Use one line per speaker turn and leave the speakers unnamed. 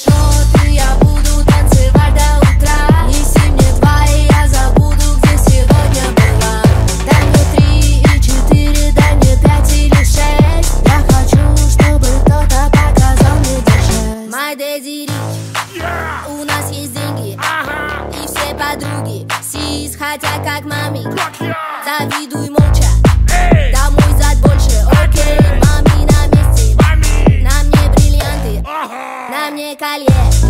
счет, и я буду танцевать до утра. Неси мне 2, и я забуду, где сегодня была. Дай мне 3 и 4, дай мне 5 или 6. Я хочу, чтобы кто-то показал мне держать. My daddy rich, у нас есть деньги, и все подруги сис хотят как маме. Завидуй молча, домой зад больше, окей. Мами на месте, на мне бриллианты, на мне колье.